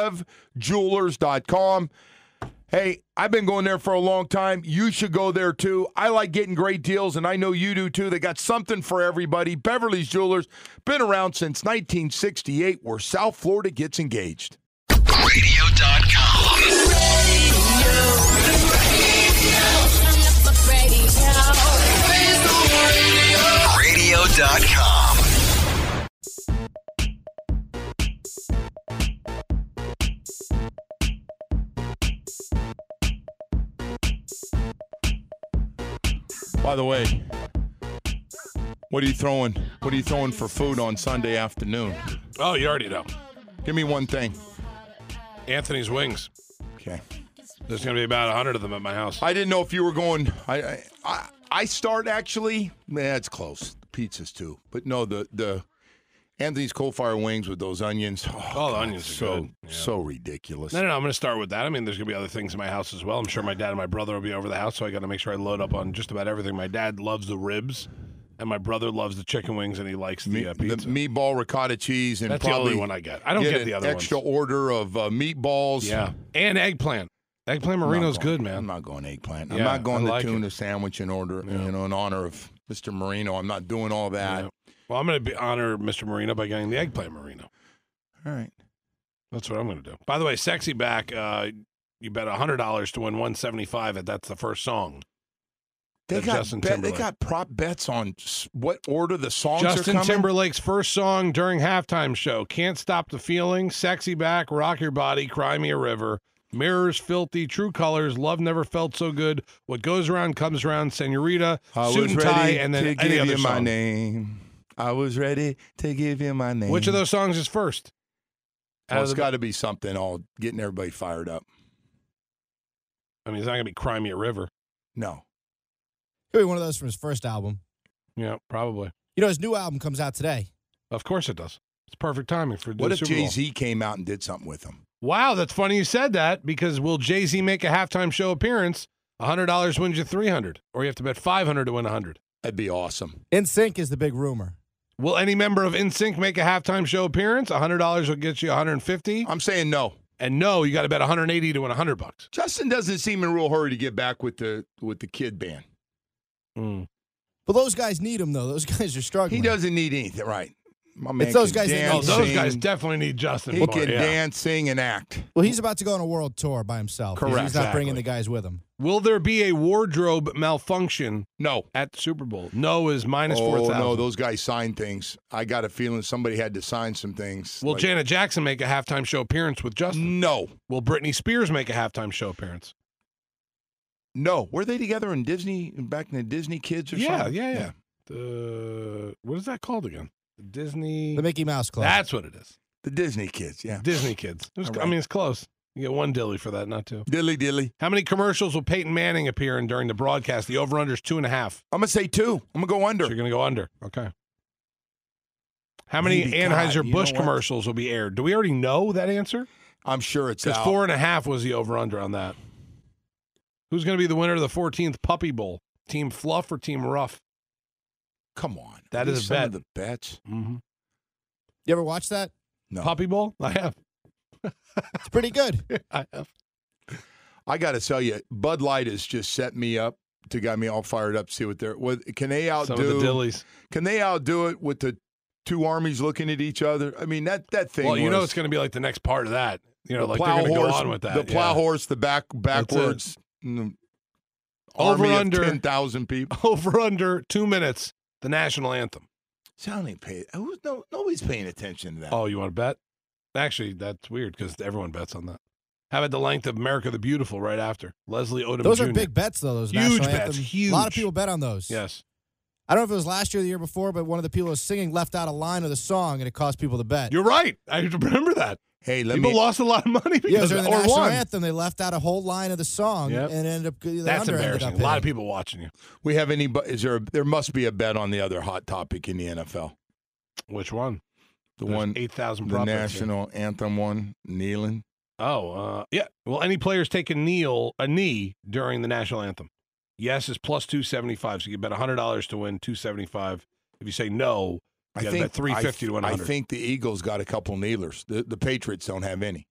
[SPEAKER 5] bevjewelers.com. Hey, I've been going there for a long time. You should go there, too. I like getting great deals, and I know you do, too. They got something for everybody. Beverly's Jewelers, been around since 1968, where South Florida gets engaged.
[SPEAKER 2] Radio.com. Radio.com.
[SPEAKER 5] By the way, what are you throwing? What are you throwing for food on Sunday afternoon?
[SPEAKER 6] Oh, you already know.
[SPEAKER 5] Give me one thing.
[SPEAKER 6] Anthony's Wings.
[SPEAKER 5] Okay.
[SPEAKER 6] There's going to be about 100 of them at my house.
[SPEAKER 5] I didn't know if you were going. I start actually. It's close. Pizzas too, but no, the Anthony's coal fire wings with those onions.
[SPEAKER 6] Oh, the onions are
[SPEAKER 5] so
[SPEAKER 6] good. Yeah.
[SPEAKER 5] so ridiculous.
[SPEAKER 6] No, I'm going to start with that. I mean, there's going to be other things in my house as well. I'm sure my dad and my brother will be over the house, so I got to make sure I load up on just about everything. My dad loves the ribs, and my brother loves the chicken wings, and he likes the pizza.
[SPEAKER 5] The meatball ricotta cheese, and
[SPEAKER 6] that's
[SPEAKER 5] probably
[SPEAKER 6] the only one I get. I don't get the other ones.
[SPEAKER 5] Extra order of meatballs.
[SPEAKER 6] Yeah, and eggplant. Eggplant Marino's good, man.
[SPEAKER 5] I'm not going eggplant.
[SPEAKER 6] Yeah,
[SPEAKER 5] I'm not going
[SPEAKER 6] I
[SPEAKER 5] the
[SPEAKER 6] like
[SPEAKER 5] tuna sandwich in order, in honor of Mr. Marino. I'm not doing all that.
[SPEAKER 6] Yeah. Well, I'm going to honor Mr. Marino by getting the eggplant Marino.
[SPEAKER 5] All right.
[SPEAKER 6] That's what I'm going to do. By the way, Sexy Back, you bet $100 to win $175 if that's the first song.
[SPEAKER 5] They got prop bets on what order the songs are coming?
[SPEAKER 6] Justin Timberlake's first song during halftime show. Can't Stop the Feeling, Sexy Back, Rock Your Body, Cry Me a River, Mirrors, Filthy, True Colors, Love Never Felt So Good, What Goes Around Comes Around, Senorita, Suit and Tie, and then any other song.
[SPEAKER 5] My name. I was ready to give you my name.
[SPEAKER 6] Which of those songs is first?
[SPEAKER 5] Well, it's got to be something all getting everybody fired up.
[SPEAKER 6] I mean, it's not going to be Cry Me a River.
[SPEAKER 5] No.
[SPEAKER 7] Maybe one of those from his first album.
[SPEAKER 6] Yeah, probably.
[SPEAKER 7] You know, his new album comes out today.
[SPEAKER 6] Of course it does. It's perfect timing for
[SPEAKER 5] What
[SPEAKER 6] the
[SPEAKER 5] if
[SPEAKER 6] Super Bowl.
[SPEAKER 5] Jay-Z came out and did something with him?
[SPEAKER 6] Wow, that's funny you said that, because will Jay-Z make a halftime show appearance $100 wins you $300, or you have to bet $500 to win $100.
[SPEAKER 5] That'd be awesome.
[SPEAKER 7] NSYNC is the big rumor.
[SPEAKER 6] Will any member of NSYNC make a halftime show appearance? $100 will get you $150.
[SPEAKER 5] I'm saying no.
[SPEAKER 6] And no, you got to bet $180 to win $100.
[SPEAKER 5] Justin doesn't seem in a real hurry to get back with the kid band.
[SPEAKER 7] But those guys need him, though. Those guys are struggling.
[SPEAKER 5] He doesn't need anything, right? My man
[SPEAKER 7] It's those
[SPEAKER 5] can
[SPEAKER 7] guys that
[SPEAKER 5] dance,
[SPEAKER 7] need-
[SPEAKER 6] Those guys definitely need Justin.
[SPEAKER 5] He can dance, sing, and act.
[SPEAKER 7] Well, he's about to go on a world tour by himself.
[SPEAKER 5] Correct.
[SPEAKER 7] He's not bringing
[SPEAKER 5] Exactly.
[SPEAKER 7] the guys with him.
[SPEAKER 6] Will there be a wardrobe malfunction
[SPEAKER 5] No.
[SPEAKER 6] at the Super Bowl? No is minus 4,000.
[SPEAKER 5] no, those guys sign things. I got a feeling somebody had to sign some things.
[SPEAKER 6] Will
[SPEAKER 5] Like-
[SPEAKER 6] Janet Jackson make a halftime show appearance with Justin?
[SPEAKER 5] No.
[SPEAKER 6] Will Britney Spears make a halftime show appearance?
[SPEAKER 5] No. Were they together in Disney, back in the Disney Kids or something?
[SPEAKER 6] Yeah. What is that called again? The Disney.
[SPEAKER 7] The Mickey Mouse Club.
[SPEAKER 6] That's what it is.
[SPEAKER 5] The Disney Kids, yeah.
[SPEAKER 6] Disney Kids.
[SPEAKER 5] All
[SPEAKER 6] I
[SPEAKER 5] right.
[SPEAKER 6] mean, it's close. You get one dilly for that, not two.
[SPEAKER 5] Dilly.
[SPEAKER 6] How many commercials will Peyton Manning appear in during the broadcast? The over-under is 2.5.
[SPEAKER 5] I'm going to say 2. I'm going to go under.
[SPEAKER 6] So you're going to go under. Okay. How many
[SPEAKER 5] Maybe, God,
[SPEAKER 6] Anheuser-Busch
[SPEAKER 5] you know what?
[SPEAKER 6] commercials will be aired? Do we already know that answer?
[SPEAKER 5] I'm sure it's
[SPEAKER 6] Because
[SPEAKER 5] out.
[SPEAKER 6] 4.5 was the over-under on that. Who's going to be the winner of the 14th Puppy Bowl? Team Fluff or Team Rough?
[SPEAKER 5] Come on.
[SPEAKER 6] That
[SPEAKER 5] These
[SPEAKER 6] is a
[SPEAKER 5] some
[SPEAKER 6] bet.
[SPEAKER 5] of the bets.
[SPEAKER 6] Mm-hmm.
[SPEAKER 7] You ever watch that?
[SPEAKER 5] No.
[SPEAKER 6] Puppy Bowl? I have.
[SPEAKER 7] It's pretty good.
[SPEAKER 6] I have.
[SPEAKER 5] I got to tell you, Bud Light has just set me up to get me all fired up to see what they're. Can they outdo?
[SPEAKER 6] Some of the dillies.
[SPEAKER 5] Can they outdo it with the two armies looking at each other? I mean, that thing.
[SPEAKER 6] Well, you know
[SPEAKER 5] was-
[SPEAKER 6] it's going to be like the next part of that. You know,
[SPEAKER 5] the
[SPEAKER 6] like
[SPEAKER 5] plow
[SPEAKER 6] they're going to go
[SPEAKER 5] horse,
[SPEAKER 6] on with that.
[SPEAKER 5] The plow horse, the backwards.
[SPEAKER 6] Over
[SPEAKER 5] Army
[SPEAKER 6] under
[SPEAKER 5] of 10,000 people.
[SPEAKER 6] Over under 2 minutes. The national anthem.
[SPEAKER 5] Sounding paid. Nobody's paying attention to that.
[SPEAKER 6] Oh, you want to bet? Actually, that's weird because everyone bets on that. How about the length of America the Beautiful right after? Leslie Odom
[SPEAKER 7] Those
[SPEAKER 6] Jr.
[SPEAKER 7] are big bets, though. Those
[SPEAKER 6] Huge
[SPEAKER 7] national
[SPEAKER 6] bets,
[SPEAKER 7] anthems.
[SPEAKER 6] huge.
[SPEAKER 7] A lot of people bet on those.
[SPEAKER 6] Yes.
[SPEAKER 7] I don't know if it was last year or the year before, but one of the people who was singing left out a line of the song, and it cost people to bet.
[SPEAKER 6] You're right. I remember that.
[SPEAKER 5] Hey,
[SPEAKER 6] people lost a lot of money because
[SPEAKER 7] Yeah, during the
[SPEAKER 6] or
[SPEAKER 7] national
[SPEAKER 6] won.
[SPEAKER 7] anthem, they left out a whole line of the song,
[SPEAKER 6] Yep.
[SPEAKER 7] and ended up. The
[SPEAKER 6] That's
[SPEAKER 7] under ended
[SPEAKER 6] embarrassing.
[SPEAKER 7] up
[SPEAKER 6] A lot of
[SPEAKER 7] hitting.
[SPEAKER 6] people watching you.
[SPEAKER 5] We have any? Is there? There must be a bet on the other hot topic in the NFL.
[SPEAKER 6] Which one?
[SPEAKER 5] The
[SPEAKER 6] There's
[SPEAKER 5] one
[SPEAKER 6] 8,000
[SPEAKER 5] the
[SPEAKER 6] prop bets here.
[SPEAKER 5] national anthem one, kneeling.
[SPEAKER 6] Oh, yeah. Will any players take a knee during the national anthem? Yes is plus 275. So you bet $100 to win 275. If you say no, you got to bet 350 to win 100.
[SPEAKER 5] I think the Eagles got a couple kneelers. The Patriots don't have any.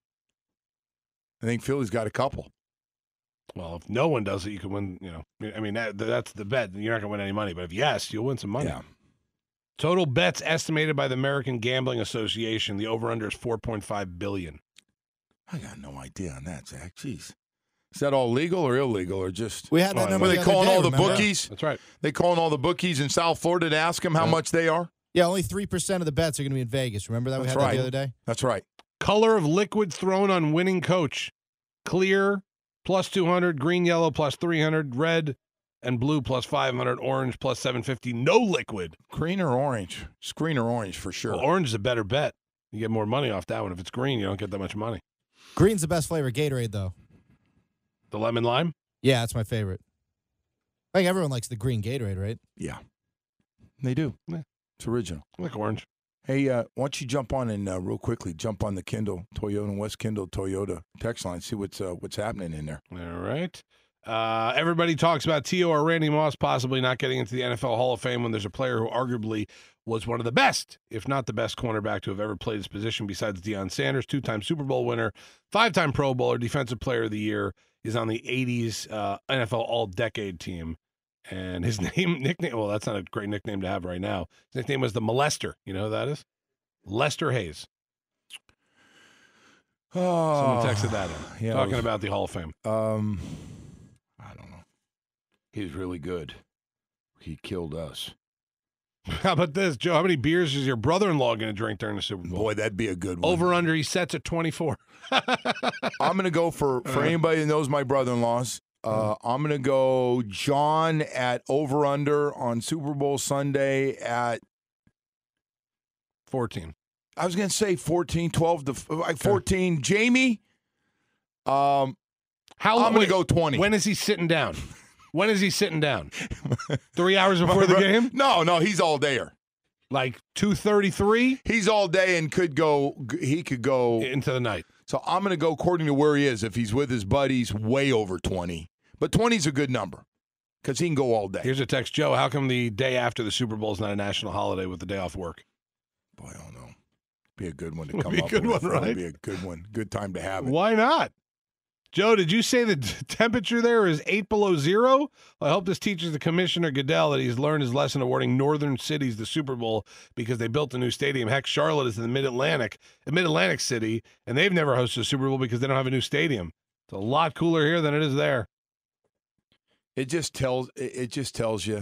[SPEAKER 5] I think Philly's got a couple.
[SPEAKER 6] Well, if no one does it, you can win. You know, I mean, that's the bet. You're not going to win any money. But if yes, you'll win some money.
[SPEAKER 5] Yeah.
[SPEAKER 6] Total bets estimated by the American Gambling Association. The over/under is $4.5 billion.
[SPEAKER 5] I got no idea on that, Zach. Jeez. Is that all legal or illegal or just?
[SPEAKER 7] We had that number
[SPEAKER 5] Were
[SPEAKER 7] the
[SPEAKER 5] they
[SPEAKER 7] other
[SPEAKER 5] calling
[SPEAKER 7] day,
[SPEAKER 5] all the
[SPEAKER 7] remember?
[SPEAKER 5] bookies?
[SPEAKER 6] That's right.
[SPEAKER 5] They calling all the bookies in South Florida to ask them how much they are?
[SPEAKER 7] Yeah, only 3% of the bets are going to be in Vegas. Remember that we
[SPEAKER 5] That's
[SPEAKER 7] had that
[SPEAKER 5] right.
[SPEAKER 7] the other day?
[SPEAKER 5] That's right.
[SPEAKER 6] Color of liquid thrown on winning coach: clear plus 200, green yellow plus 300, red and blue plus 500, orange plus 750. No liquid.
[SPEAKER 5] Green or orange? It's green or orange for sure.
[SPEAKER 6] Well, orange is a better bet. You get more money off that one. If it's green, you don't get that much money.
[SPEAKER 7] Green's the best flavor. Gatorade, though.
[SPEAKER 6] The lemon lime.
[SPEAKER 7] Yeah, that's my favorite. I think everyone likes the green Gatorade, right?
[SPEAKER 5] Yeah. They do.
[SPEAKER 6] Yeah.
[SPEAKER 5] It's original.
[SPEAKER 6] I like orange.
[SPEAKER 5] Hey, why don't you jump on and real quickly jump on the Kindle, Toyota and West Kindle Toyota text line, see what's happening in there.
[SPEAKER 6] All right. Everybody talks about T.O. or Randy Moss possibly not getting into the NFL Hall of Fame when there's a player who arguably was one of the best, if not the best cornerback to have ever played his position besides Deion Sanders, 2-time Super Bowl winner, 5-time Pro Bowler, Defensive Player of the Year, is on the 80s NFL All-Decade team. And his nickname, well, that's not a great nickname to have right now. His nickname was the Molester. You know who that is? Lester Hayes.
[SPEAKER 5] Oh,
[SPEAKER 6] Someone texted that in,
[SPEAKER 5] yeah,
[SPEAKER 6] talking about the Hall of Fame.
[SPEAKER 5] I don't know. He's really good. He killed us.
[SPEAKER 6] How about this, Joe? How many beers is your brother-in-law going to drink during the Super Bowl?
[SPEAKER 5] Boy, that'd be a good one.
[SPEAKER 6] Over under, he sets at 24.
[SPEAKER 5] I'm going to go for anybody that knows my brother-in-laws. I'm going to go John at over under on Super Bowl Sunday at
[SPEAKER 6] 14.
[SPEAKER 5] I was going to say 14, 12 to 14. Jamie, I'm going to go 20.
[SPEAKER 6] When is he sitting down? When is he sitting down? 3 hours before the game?
[SPEAKER 5] No, he's all dayer.
[SPEAKER 6] Like 2:33?
[SPEAKER 5] He's all day and he could go
[SPEAKER 6] into the night.
[SPEAKER 5] So I'm going to go according to where he is. If he's with his buddies, way over 20. But 20 is a good number because he can go all day.
[SPEAKER 6] Here's a text. Joe, how come the day after the Super Bowl is not a national holiday with the day off work?
[SPEAKER 5] Boy, I don't know. Be a good one to come up
[SPEAKER 6] Be a good
[SPEAKER 5] with.
[SPEAKER 6] one, right?
[SPEAKER 5] It'd be a good one. Good time to have it.
[SPEAKER 6] Why not? Joe, did you say the temperature there is 8 below zero? I hope this teaches the commissioner, Goodell, that he's learned his lesson awarding northern cities the Super Bowl because they built a new stadium. Heck, Charlotte is in the mid-Atlantic city, and they've never hosted a Super Bowl because they don't have a new stadium. It's a lot cooler here than it is there.
[SPEAKER 5] It just tells you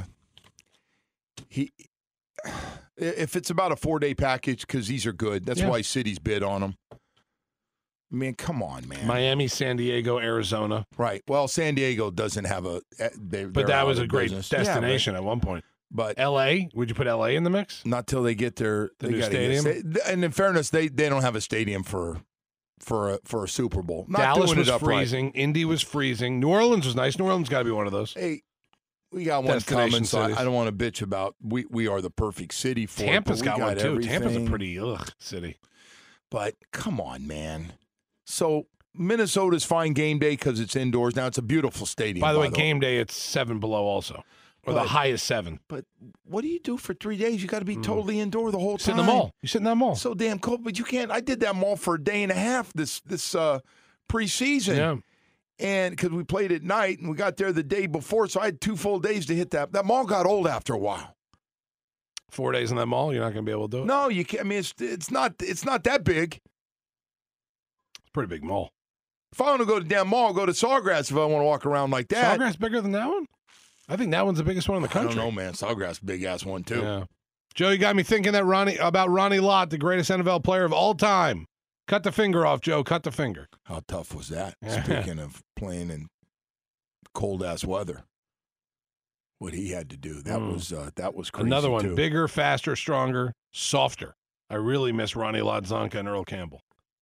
[SPEAKER 5] if it's about a 4-day package, because these are good. That's why cities bid on them. I mean, come on, man.
[SPEAKER 6] Miami, San Diego, Arizona.
[SPEAKER 5] Right. Well, San Diego doesn't have a.
[SPEAKER 6] But that was a great destination at one point.
[SPEAKER 5] But
[SPEAKER 6] L.A., would you put L.A. in the mix?
[SPEAKER 5] Not till they get their
[SPEAKER 6] new stadium.
[SPEAKER 5] And in fairness, they don't have a stadium for a Super Bowl. Not
[SPEAKER 6] Dallas
[SPEAKER 5] doing
[SPEAKER 6] was
[SPEAKER 5] it upright.
[SPEAKER 6] freezing. Indy was freezing. New Orleans was nice. New Orleans got to be one of those.
[SPEAKER 5] Hey, we got one
[SPEAKER 6] Destination
[SPEAKER 5] coming, so
[SPEAKER 6] cities.
[SPEAKER 5] I don't want to bitch about we are the perfect city for
[SPEAKER 6] Tampa's
[SPEAKER 5] it. But
[SPEAKER 6] got
[SPEAKER 5] we
[SPEAKER 6] one, too.
[SPEAKER 5] everything.
[SPEAKER 6] Tampa's a pretty city.
[SPEAKER 5] But come on, man. So Minnesota's fine game day because it's indoors. Now, it's a beautiful stadium.
[SPEAKER 6] By the way, game day, it's 7 below also. Or the high is 7.
[SPEAKER 5] But what do you do for 3 days? You got to be totally indoor the whole time.
[SPEAKER 6] Sit in the mall. You sit in that mall.
[SPEAKER 5] So damn cold, but you can't. I did that mall for a day and a half this preseason.
[SPEAKER 6] Yeah.
[SPEAKER 5] And because we played at night and we got there the day before, so I had 2 full days to hit that. That mall got old after a while.
[SPEAKER 6] 4 days in that mall, you're not going to be able to do it?
[SPEAKER 5] No, you can't. I mean, it's not that big.
[SPEAKER 6] It's a pretty big mall.
[SPEAKER 5] If I want to go to damn mall, I'll go to Sawgrass if I want to walk around like that.
[SPEAKER 6] Sawgrass bigger than that one? I think that one's the biggest one in the country.
[SPEAKER 5] I don't know, man. Sawgrass, big ass one too.
[SPEAKER 6] Yeah. Joe, you got me thinking about Ronnie Lott, the greatest NFL player of all time. Cut the finger off, Joe. Cut the finger.
[SPEAKER 5] How tough was that? Speaking of playing in cold ass weather, what he had to do, that was crazy.
[SPEAKER 6] Another one,
[SPEAKER 5] too.
[SPEAKER 6] bigger, faster, stronger, softer. I really miss Ronnie Lott, Zonka, and Earl Campbell.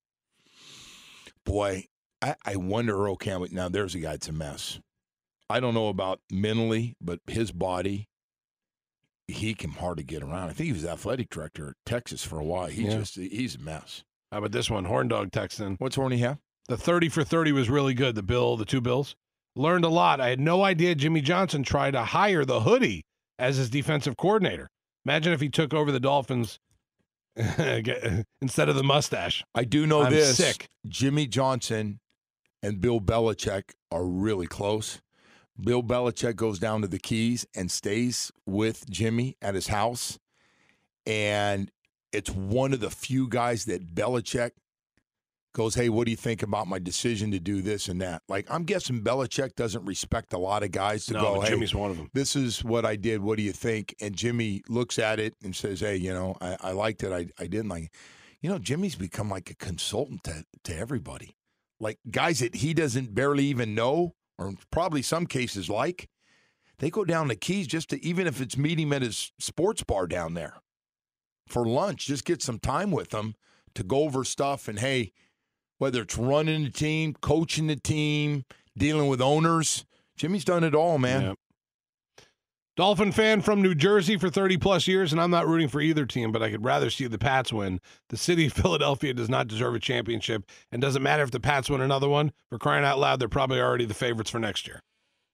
[SPEAKER 5] Boy, I wonder Earl Campbell. Now, there's a guy that's a mess. I don't know about mentally, but his body, he can hardly get around. I think he was athletic director at Texas for a while. He's a mess.
[SPEAKER 6] How about this one? Horn Dog texting.
[SPEAKER 5] What's Horny have?
[SPEAKER 6] The 30 for 30 was really good. The 2 Bills. Learned a lot. I had no idea Jimmy Johnson tried to hire the hoodie as his defensive coordinator. Imagine if he took over the Dolphins instead of the mustache.
[SPEAKER 5] I do know
[SPEAKER 6] I'm
[SPEAKER 5] this.
[SPEAKER 6] sick.
[SPEAKER 5] Jimmy Johnson and Bill Belichick are really close. Bill Belichick goes down to the Keys and stays with Jimmy at his house. And it's one of the few guys that Belichick goes, hey, what do you think about my decision to do this and that? Like, I'm guessing Belichick doesn't respect a lot of guys to go, hey,
[SPEAKER 6] Jimmy's one of them.
[SPEAKER 5] This is what I did. What do you think? And Jimmy looks at it and says, hey, I liked it. I didn't like it. Jimmy's become like a consultant to everybody. Like guys that he doesn't barely even know, or probably some cases they go down the Keys just to, even if it's meet him at his sports bar down there for lunch, just get some time with him to go over stuff. And, hey, whether it's running the team, coaching the team, dealing with owners, Jimmy's done it all, man.
[SPEAKER 6] Yep. Dolphin fan from New Jersey for 30-plus years, and I'm not rooting for either team, but I could rather see the Pats win. The city of Philadelphia does not deserve a championship, and doesn't matter if the Pats win another one. For crying out loud, they're probably already the favorites for next year.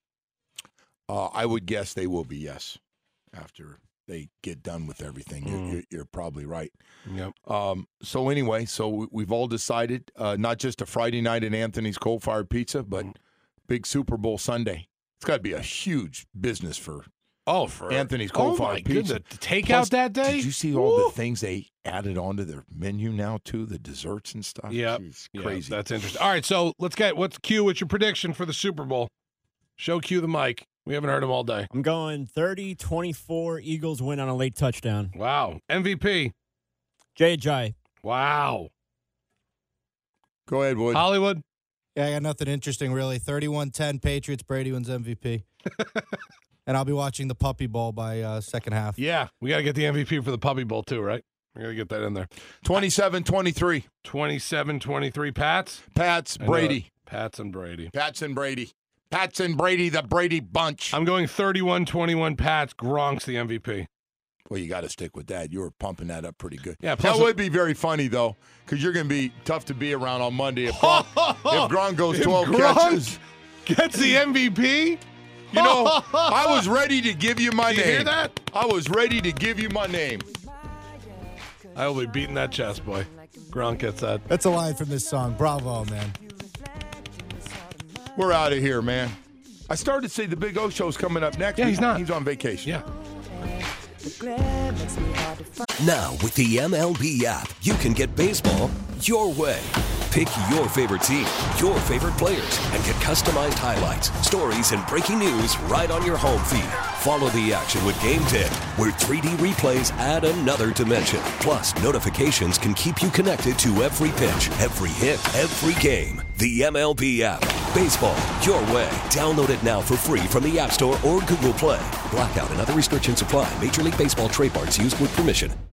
[SPEAKER 5] I would guess they will be, yes, after they get done with everything. You're probably right.
[SPEAKER 6] Yep.
[SPEAKER 5] So anyway, we've all decided not just a Friday night at Anthony's Coal-Fired Pizza, but big Super Bowl Sunday. It's got to be a huge business for Anthony's Coal-Fired Pizza.
[SPEAKER 6] The takeout that day?
[SPEAKER 5] Did you see all the things they added onto their menu now, too? The desserts and stuff?
[SPEAKER 6] Yeah.
[SPEAKER 5] It's crazy.
[SPEAKER 6] That's interesting. All right, so what's Q? What's your prediction for the Super Bowl? Show Q the mic. We haven't heard him all day.
[SPEAKER 9] I'm going 30-24. Eagles win on a late touchdown.
[SPEAKER 6] Wow. MVP?
[SPEAKER 9] Jay.
[SPEAKER 6] Wow.
[SPEAKER 5] Go ahead, Wood.
[SPEAKER 6] Hollywood?
[SPEAKER 7] Yeah, I got nothing interesting, really. 31-10 Patriots. Brady wins MVP. And I'll be watching the Puppy Bowl by second half.
[SPEAKER 6] Yeah, we got to get the MVP for the Puppy Bowl, too, right? We got to get that in there.
[SPEAKER 5] 27-23.
[SPEAKER 6] 27-23. Pats?
[SPEAKER 5] Brady.
[SPEAKER 6] Pats and Brady.
[SPEAKER 5] Pats and Brady, the Brady bunch.
[SPEAKER 6] I'm going 31-21 Pats. Gronk's the MVP.
[SPEAKER 5] Well, you got to stick with that. You were pumping that up pretty good.
[SPEAKER 6] Yeah,
[SPEAKER 5] that would be very funny, though, because you're going to be tough to be around on Monday if Gronk goes 12 catches.
[SPEAKER 6] gets the MVP?
[SPEAKER 5] You know, I was ready to give you my
[SPEAKER 6] Did
[SPEAKER 5] name.
[SPEAKER 6] you hear that?
[SPEAKER 5] I was ready to give you my name.
[SPEAKER 6] I will be beating that chest, boy. Gronk gets that.
[SPEAKER 7] That's a line from this song. Bravo, man.
[SPEAKER 5] We're out of here, man. I started to say the Big O show's coming up next.
[SPEAKER 6] Yeah, he's not.
[SPEAKER 5] He's on vacation.
[SPEAKER 6] Yeah.
[SPEAKER 2] Now, with the MLB app, you can get baseball your way. Pick your favorite team, your favorite players, and get customized highlights, stories, and breaking news right on your home feed. Follow the action with Game Day, where 3D replays add another dimension. Plus, notifications can keep you connected to every pitch, every hit, every game. The MLB app. Baseball your way. Download it now for free from the App Store or Google Play. Blackout and other restrictions apply. Major League Baseball trademarks used with permission.